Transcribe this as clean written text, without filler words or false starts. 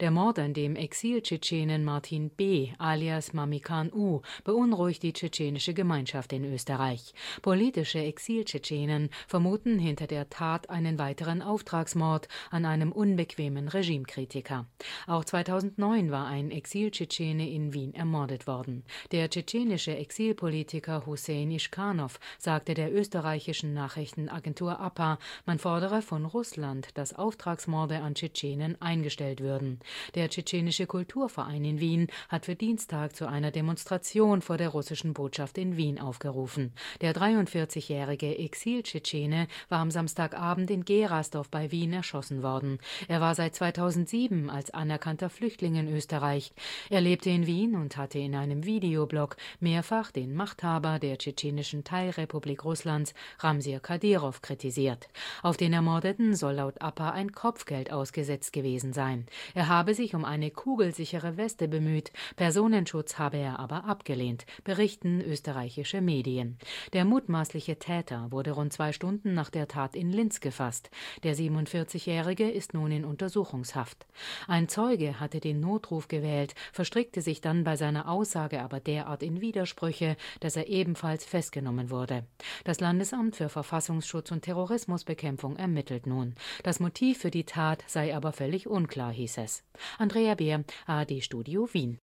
Der Mord an dem Exil-Tschetschenen Martin B. alias Mamikan U. beunruhigt die tschetschenische Gemeinschaft in Österreich. Politische Exil-Tschetschenen vermuten hinter der Tat einen weiteren Auftragsmord an einem unbequemen Regimekritiker. Auch 2009 war ein Exil-Tschetschene in Wien ermordet worden. Der tschetschenische Exilpolitiker Hussein Ishkanov sagte der österreichischen Nachrichtenagentur APA, man fordere von Russland, dass Auftragsmorde an Tschetschenen eingestellt würden. Der tschetschenische Kulturverein in Wien hat für Dienstag zu einer Demonstration vor der russischen Botschaft in Wien aufgerufen. Der 43-jährige Exil-Tschetschene war am Samstagabend in Gerasdorf bei Wien erschossen worden. Er war seit 2007 als anerkannter Flüchtling in Österreich. Er lebte in Wien und hatte in einem Videoblog mehrfach den Machthaber der tschetschenischen Teilrepublik Russlands, Ramsir Kadyrov, kritisiert. Auf den Ermordeten soll laut APA ein Kopfgeld ausgesetzt gewesen sein. Er habe sich um eine kugelsichere Weste bemüht, Personenschutz habe er aber abgelehnt, berichten österreichische Medien. Der mutmaßliche Täter wurde rund 2 Stunden nach der Tat in Linz gefasst. Der 47-Jährige ist nun in Untersuchungshaft. Ein Zeuge hatte den Notruf gewählt, verstrickte sich dann bei seiner Aussage aber derart in Widersprüche, dass er ebenfalls festgenommen wurde. Das Landesamt für Verfassungsschutz und Terrorismusbekämpfung ermittelt nun. Das Motiv für die Tat sei aber völlig unklar, hieß es. Andrea Beer, ARD Studio Wien.